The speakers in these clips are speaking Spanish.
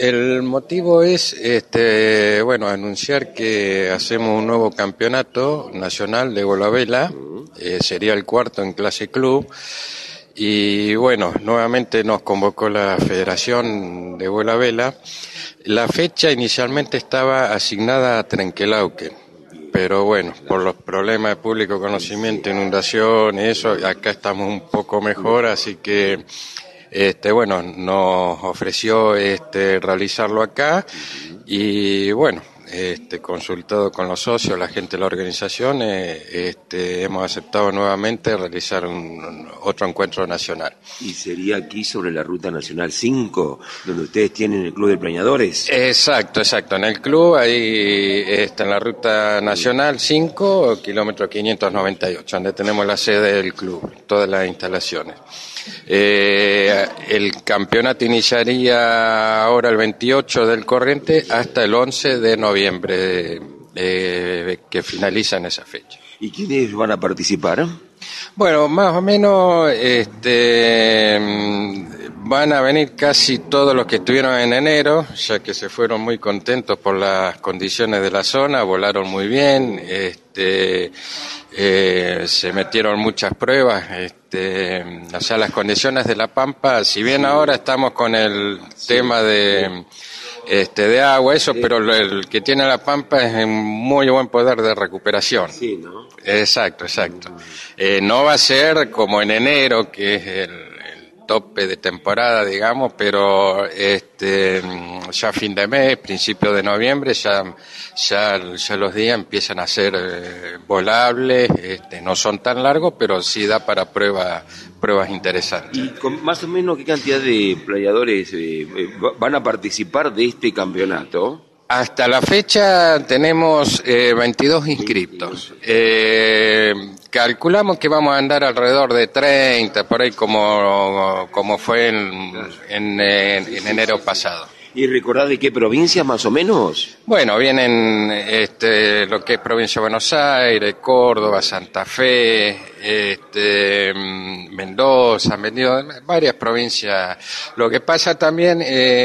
el motivo es, anunciar que hacemos un nuevo campeonato nacional de bola a vela, sería el cuarto en clase club, y bueno, nuevamente nos convocó la Federación de Bola a Vela. La fecha inicialmente estaba asignada a Trenquelauquen, pero bueno, por los problemas de público conocimiento, inundación y eso, acá estamos un poco mejor, así que nos ofreció realizarlo acá y bueno, consultado con los socios, la gente de la organización, hemos aceptado nuevamente realizar otro encuentro nacional. ¿Y sería aquí sobre la Ruta Nacional 5, donde ustedes tienen el Club de Planeadores? Exacto. En el club, ahí en la Ruta Nacional 5, kilómetro 598, donde tenemos la sede del club, todas las instalaciones. El campeonato iniciaría ahora el 28 del corriente hasta el 11 de noviembre, que finaliza en esa fecha. ¿Y quiénes van a participar? Bueno, más o menos van a venir casi todos los que estuvieron en enero, ya que se fueron muy contentos por las condiciones de la zona, volaron muy bien, se metieron muchas pruebas, o sea, las condiciones de La Pampa, si bien ahora estamos con el tema de agua, eso, pero el que tiene La Pampa es en muy buen poder de recuperación. Sí, ¿no? Exacto. No va a ser como en enero, que es el tope de temporada, digamos, pero ya fin de mes, principio de noviembre, ya los días empiezan a ser volables, no son tan largos, pero sí da para pruebas interesantes. ¿Y con más o menos qué cantidad de playadores van a participar de este campeonato? Hasta la fecha tenemos 22 inscriptos. Calculamos que vamos a andar alrededor de 30, por ahí como fue en enero pasado. ¿Y recordad de qué provincia más o menos? Bueno, vienen lo que es provincia de Buenos Aires, Córdoba, Santa Fe, Mendoza, han venido varias provincias. Lo que pasa también,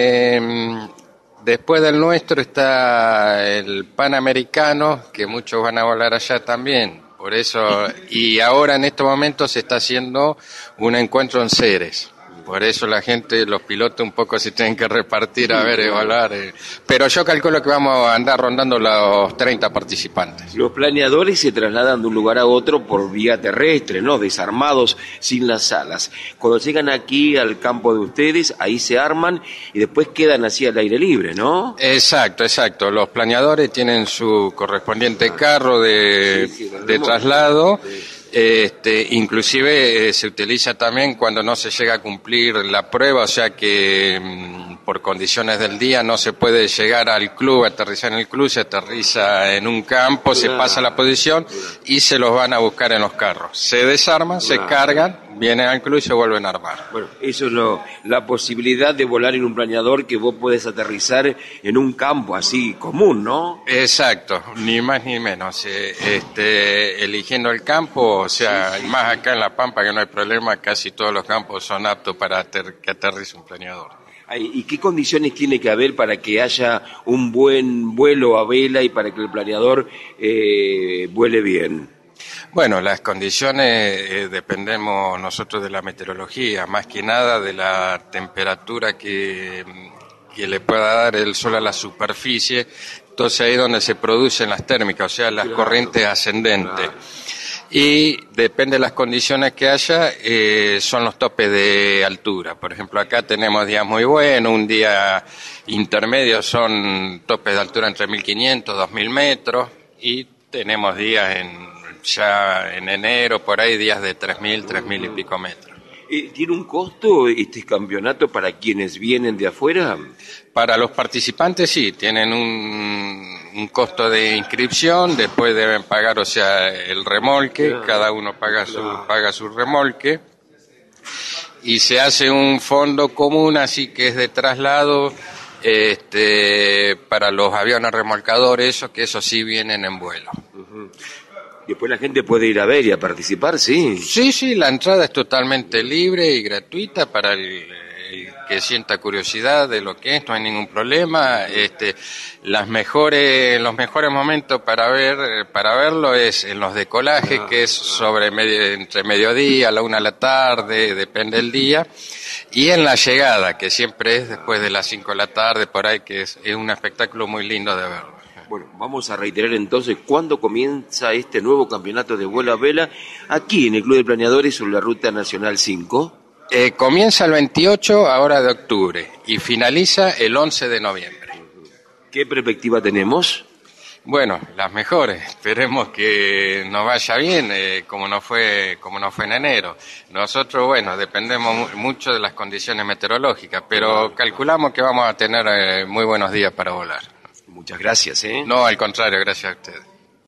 después del nuestro está el Panamericano, que muchos van a volar allá también. Por eso, y ahora en estos momentos se está haciendo un encuentro en Ceres. Por eso la gente, los pilotos un poco se tienen que repartir a ver, volar. Pero yo calculo que vamos a andar rondando los 30 participantes. Los planeadores se trasladan de un lugar a otro por vía terrestre, ¿no? Desarmados, sin las alas. Cuando llegan aquí al campo de ustedes, ahí se arman y después quedan así al aire libre, ¿no? Exacto. Los planeadores tienen su correspondiente carro de traslado. Inclusive se utiliza también cuando no se llega a cumplir la prueba, o sea que por condiciones del día no se puede llegar al club, aterrizar en el club, se aterriza en un campo, se pasa la posición y se los van a buscar en los carros. Se desarman, se cargan, vienen al club y se vuelven a armar. Bueno, eso es la posibilidad de volar en un planeador, que vos podés aterrizar en un campo así común, ¿no? Exacto, ni más ni menos. Eligiendo el campo, o sea, más acá en La Pampa que no hay problema, casi todos los campos son aptos para que aterrice un planeador. ¿Y qué condiciones tiene que haber para que haya un buen vuelo a vela y para que el planeador vuele bien? Bueno, las condiciones dependemos nosotros de la meteorología, más que nada de la temperatura que le pueda dar el sol a la superficie. Entonces ahí es donde se producen las térmicas, o sea, las corrientes ascendentes. Y depende de las condiciones que haya, son los topes de altura. Por ejemplo, acá tenemos días muy buenos, un día intermedio son topes de altura entre 1.500 y 2.000 metros, y tenemos días ya en enero, por ahí días de 3.000 y pico metros. ¿Tiene un costo este campeonato para quienes vienen de afuera? Para los participantes sí, tienen un costo de inscripción, después deben pagar, o sea, el remolque, cada uno paga su remolque, y se hace un fondo común, así que es de traslado para los aviones remolcadores, eso sí vienen en vuelo. Uh-huh. Después la gente puede ir a ver y a participar, ¿sí? Sí, la entrada es totalmente libre y gratuita para el que sienta curiosidad de lo que es, no hay ningún problema. Los mejores momentos para verlo es en los decolajes, que es entre mediodía, a la 1 de la tarde, depende del día, y en la llegada, que siempre es después de las 5 de la tarde, por ahí, que es un espectáculo muy lindo de verlo. Bueno, vamos a reiterar entonces cuándo comienza este nuevo campeonato de vuelo a vela aquí en el Club de Planeadores sobre la Ruta Nacional 5. Comienza el 28 ahora de octubre y finaliza el 11 de noviembre. ¿Qué perspectiva tenemos? Bueno, las mejores. Esperemos que nos vaya bien, como no fue en enero. Nosotros, bueno, dependemos mucho de las condiciones meteorológicas, pero calculamos que vamos a tener muy buenos días para volar. Muchas gracias. No, al contrario, gracias a ustedes.